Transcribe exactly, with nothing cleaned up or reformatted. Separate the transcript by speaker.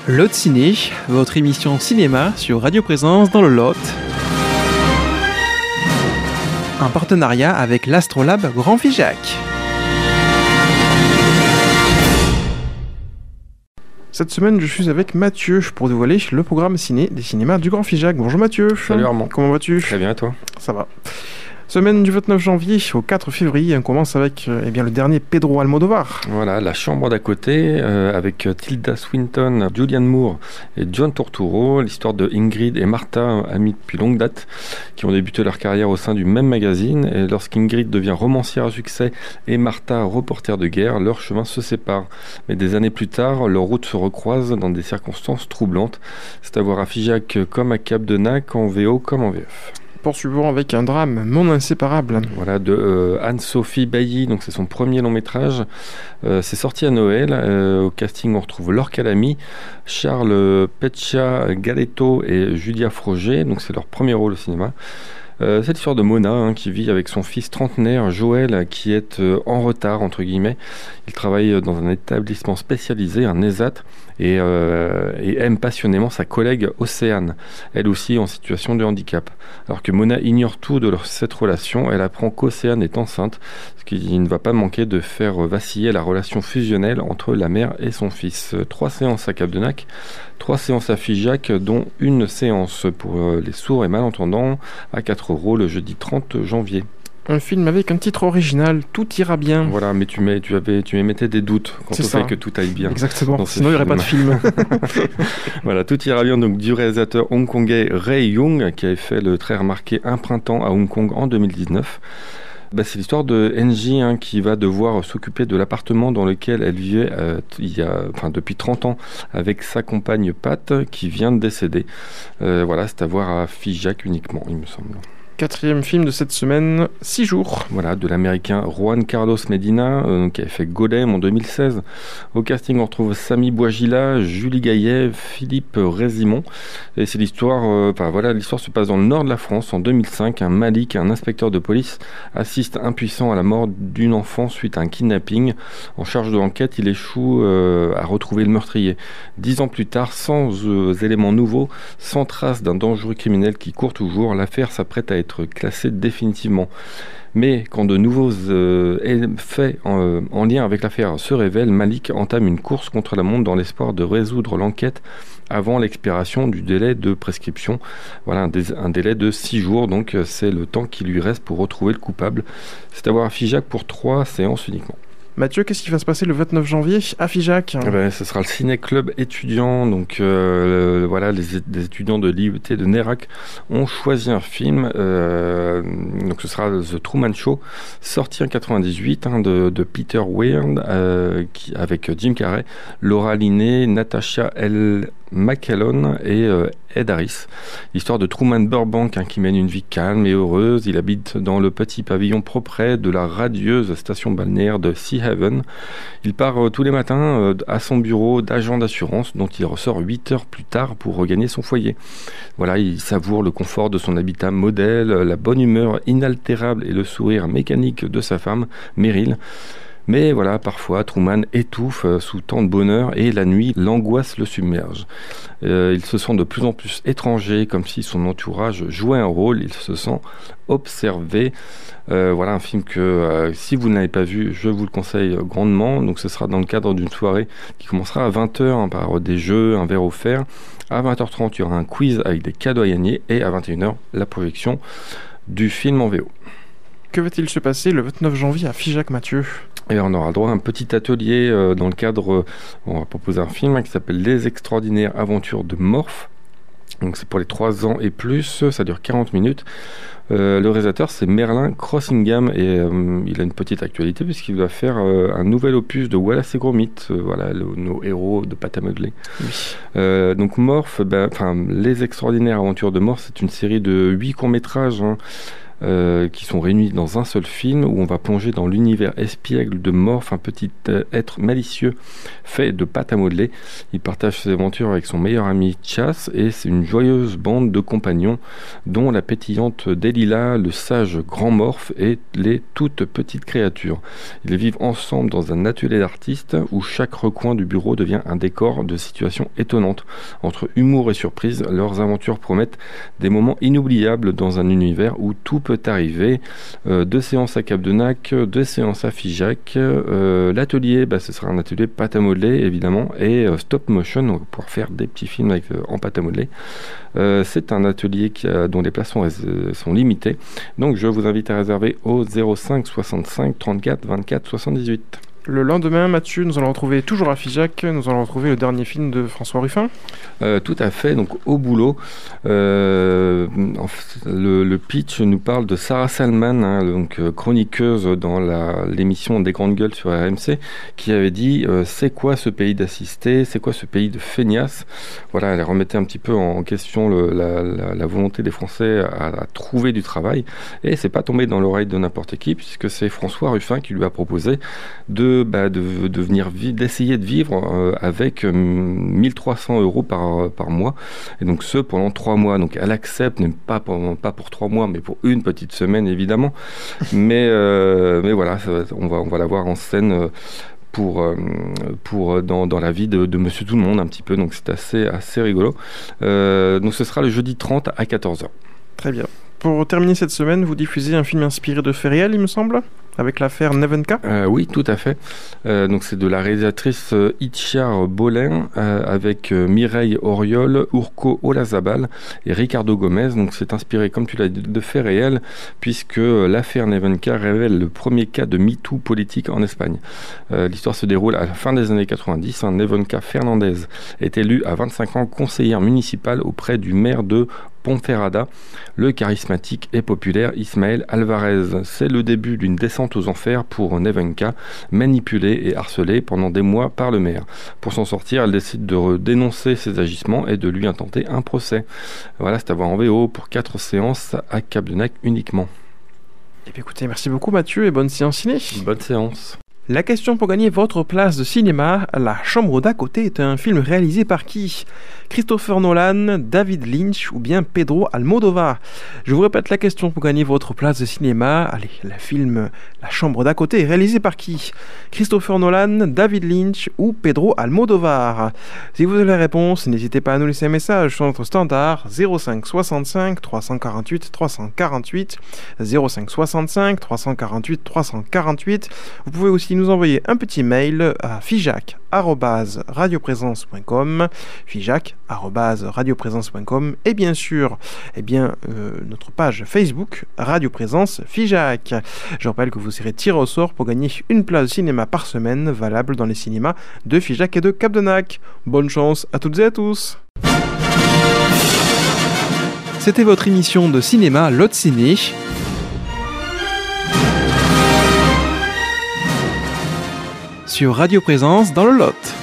Speaker 1: Lot Ciné, votre émission cinéma sur Radio Présence dans le Lot. Un partenariat avec l'Astrolabe Grand Figeac. Cette semaine, je suis avec Mathieu pour dévoiler le programme ciné des cinémas du Grand Figeac. Bonjour Mathieu.
Speaker 2: Salut Armand.
Speaker 1: Comment vas-tu ?
Speaker 2: Très bien, et toi ?
Speaker 1: Ça va. Semaine du vingt-neuf janvier au quatre février, on commence avec euh, eh bien, le dernier Pedro Almodovar.
Speaker 2: Voilà, La chambre d'à côté, euh, avec Tilda Swinton, Julianne Moore et John Turturro, l'histoire de Ingrid et Martha, amies depuis longue date, qui ont débuté leur carrière au sein du même magazine. Et lorsqu'Ingrid devient romancière à succès et Martha reporter de guerre, leurs chemins se séparent. Mais des années plus tard, leurs routes se recroisent dans des circonstances troublantes. C'est à voir à Figeac comme à Cap-de-Nac, en V O comme en V F.
Speaker 1: Poursuivons avec un drame, Mon inséparable.
Speaker 2: Voilà, de euh, Anne-Sophie Bailly, donc c'est son premier long métrage. Euh, c'est sorti à Noël. Euh, au casting, on retrouve Laure Calamy, Charles Peccia Galetto et Julia Froger. Donc c'est leur premier rôle au cinéma. Euh, c'est l'histoire de Mona hein, qui vit avec son fils trentenaire Joël qui est euh, en retard entre guillemets. Il travaille dans un établissement spécialisé, un ESAT, et, euh, et aime passionnément sa collègue Océane, elle aussi en situation de handicap. Alors que Mona ignore tout de leur, cette relation, elle apprend qu'Océane est enceinte, ce qui ne va pas manquer de faire vaciller la relation fusionnelle entre la mère et son fils. Trois séances à Cap-de-Nac, trois séances à Figeac, dont une séance pour les sourds et malentendants à quatre euros le jeudi trente janvier.
Speaker 1: Un film avec un titre original, Tout ira bien.
Speaker 2: Voilà, mais tu, mets, tu, avais, tu émettais des doutes quand
Speaker 1: C'est
Speaker 2: on
Speaker 1: ça.
Speaker 2: fait que tout aille bien.
Speaker 1: Exactement, sinon il n'y aurait pas de film.
Speaker 2: Voilà, Tout ira bien, donc du réalisateur hongkongais Ray Young, qui avait fait le très remarqué Un printemps à Hong Kong en deux mille dix-neuf. Bah, c'est l'histoire de Angie hein, qui va devoir s'occuper de l'appartement dans lequel elle vivait euh, il y a, enfin, depuis trente ans avec sa compagne Pat qui vient de décéder. Euh, voilà, c'est à voir à Figeac uniquement, il me semble.
Speaker 1: Quatrième film de cette semaine, Six jours.
Speaker 2: Voilà, de l'américain Juan Carlos Medina, euh, qui avait fait Golem en deux mille seize. Au casting, on retrouve Samy Bouagila, Julie Gaillet, Philippe Résimond. Et c'est l'histoire, euh, enfin voilà, l'histoire se passe dans le nord de la France en deux mille cinq. Un Malik, un inspecteur de police, assiste impuissant à la mort d'une enfant suite à un kidnapping. En charge de l'enquête, il échoue euh, à retrouver le meurtrier. Dix ans plus tard, sans euh, éléments nouveaux, sans trace d'un dangereux criminel qui court toujours, l'affaire s'apprête à être classée définitivement. Mais quand de nouveaux euh, faits en, euh, en lien avec l'affaire se révèlent, Malik entame une course contre la montre dans l'espoir de résoudre l'enquête avant l'expiration du délai de prescription. Voilà, un, dé- un délai de six jours, donc c'est le temps qui lui reste pour retrouver le coupable. C'est à voir à Figeac pour trois séances uniquement.
Speaker 1: Mathieu, qu'est-ce qui va se passer le vingt-neuf janvier à Figeac ?
Speaker 2: Eh ben, ce sera le ciné-club étudiant. Donc euh, voilà, les, les étudiants de l'I E T de Nérac ont choisi un film. Euh, donc ce sera The Truman Show, sorti en quatre-vingt-dix-huit hein, de, de Peter Weir, euh, qui, avec Jim Carrey, Laura Linney, Natasha L. McKellon et euh, Ed Harris. L'histoire de Truman Burbank hein, qui mène une vie calme et heureuse. Il habite dans le petit pavillon propre de la radieuse station balnéaire de Sea Haven. Il part euh, tous les matins euh, à son bureau d'agent d'assurance dont il ressort huit heures plus tard pour regagner son foyer. Voilà, il savoure le confort de son habitat modèle, la bonne humeur inaltérable et le sourire mécanique de sa femme, Meryl. Mais voilà, parfois, Truman étouffe sous tant de bonheur et la nuit, l'angoisse le submerge. Euh, il se sent de plus en plus étranger, comme si son entourage jouait un rôle. Il se sent observé. Euh, voilà un film que, euh, si vous ne l'avez pas vu, je vous le conseille grandement. Donc ce sera dans le cadre d'une soirée qui commencera à vingt heures hein, par des jeux, un verre offert. À vingt heures trente, il y aura un quiz avec des cadeaux à gagner. Et à vingt et une heures, la projection du film en V O.
Speaker 1: Que va-t-il se passer le vingt-neuf janvier à Figeac, Mathieu ?
Speaker 2: Et on aura droit à un petit atelier euh, dans le cadre, euh, on va proposer un film hein, qui s'appelle Les extraordinaires aventures de Morph. Donc c'est pour les trois ans et plus, ça dure quarante minutes. Euh, le réalisateur c'est Merlin Crossingham et euh, il a une petite actualité puisqu'il va faire euh, un nouvel opus de Wallace et Gromit, euh, voilà le, nos héros de pâte à modeler. Oui. Euh, donc Morph, ben, Les extraordinaires aventures de Morph, c'est une série de huit courts-métrages hein, euh, qui sont réunis dans un seul film où on va plonger dans l'univers espiègle de Morph, un petit euh, être malicieux fait de pâte à modeler. Il partage ses aventures avec son meilleur ami Chas et c'est une joyeuse bande de compagnons dont la pétillante Delilah, le sage grand Morph et les toutes petites créatures. Ils vivent ensemble dans un atelier d'artistes où chaque recoin du bureau devient un décor de situations étonnantes. Entre humour et surprise, leurs aventures promettent des moments inoubliables dans un univers où tout peut arriver. Euh, deux séances à Cap de Nac, deux séances à Figeac. Euh, l'atelier, bah, ce sera un atelier pâte à modeler évidemment et euh, stop motion, on va pouvoir faire des petits films avec, euh, en pâte à modeler. Euh, c'est un atelier qui a, dont les places sont, euh, sont limitées. Donc je vous invite à réserver au zéro cinq soixante-cinq trente-quatre vingt-quatre soixante-dix-huit.
Speaker 1: Le lendemain, Mathieu, nous allons retrouver toujours à Figeac, nous allons retrouver le dernier film de François Ruffin.
Speaker 2: Euh, tout à fait, donc Au boulot. Euh, le, le pitch nous parle de Sarah Salman, hein, donc chroniqueuse dans la, l'émission Des Grandes Gueules sur R M C, qui avait dit euh, c'est quoi ce pays d'assistés, c'est quoi ce pays de feignasses. Voilà, elle remettait un petit peu en question le, la, la, la volonté des Français à, à trouver du travail, et c'est pas tombé dans l'oreille de n'importe qui, puisque c'est François Ruffin qui lui a proposé de Bah, de, de venir vi- d'essayer de vivre euh, avec euh, mille trois cents euros par, par mois, et donc ce pendant trois mois. Donc elle accepte, mais pas pour, pas pour trois mois, mais pour une petite semaine évidemment. mais, euh, mais voilà, ça, on, va, on va la voir en scène euh, pour, euh, pour dans, dans la vie de, de Monsieur Tout le Monde un petit peu, donc c'est assez, assez rigolo. Euh, donc ce sera le jeudi trente à quatorze heures.
Speaker 1: Très bien. Pour terminer cette semaine, vous diffusez un film inspiré de faits réels, il me semble, avec l'affaire Nevenka.
Speaker 2: Euh, oui, tout à fait. Euh, donc c'est de la réalisatrice euh, Itziar Bolin euh, avec euh, Mireille Auriol, Urko Olazabal et Ricardo Gomez. Donc c'est inspiré, comme tu l'as dit, de faits réels, puisque euh, l'affaire Nevenka révèle le premier cas de MeToo politique en Espagne. Euh, l'histoire se déroule à la fin des années quatre-vingt-dix. Hein, Nevenka Fernandez est élue à vingt-cinq ans conseillère municipale auprès du maire de Ponferrada, le charismatique et populaire Ismaël Alvarez. C'est le début d'une descente aux enfers pour Nevenka, manipulée et harcelée pendant des mois par le maire. Pour s'en sortir, elle décide de dénoncer ses agissements et de lui intenter un procès. Voilà, c'est à voir en V O pour quatre séances à Cap de Nac uniquement.
Speaker 1: Eh bien, écoutez, merci beaucoup Mathieu et bonne séance ciné.
Speaker 2: Bonne séance.
Speaker 1: La question pour gagner votre place de cinéma, La Chambre d'à côté est un film réalisé par qui ? Christopher Nolan, David Lynch ou bien Pedro Almodóvar ? Je vous répète la question pour gagner votre place de cinéma. Allez, le film La Chambre d'à côté est réalisé par qui ? Christopher Nolan, David Lynch ou Pedro Almodóvar ? Si vous avez la réponse, n'hésitez pas à nous laisser un message sur notre standard zéro cinq soixante-cinq trois cent quarante-huit trois cent quarante-huit zéro cinq soixante-cinq trois cent quarante-huit trois cent quarante-huit. Vous pouvez aussi nous envoyer un petit mail à figeac arobase radioprésence point com, figeac arobase radioprésence point com, et bien sûr, eh bien, euh, notre page Facebook Radio Présence Figeac. Je rappelle que vous serez tiré au sort pour gagner une place de cinéma par semaine valable dans les cinémas de Figeac et de Cap de Nac. Bonne chance à toutes et à tous. C'était votre émission de cinéma Lot Ciné. Sur Radio Présence dans le Lot.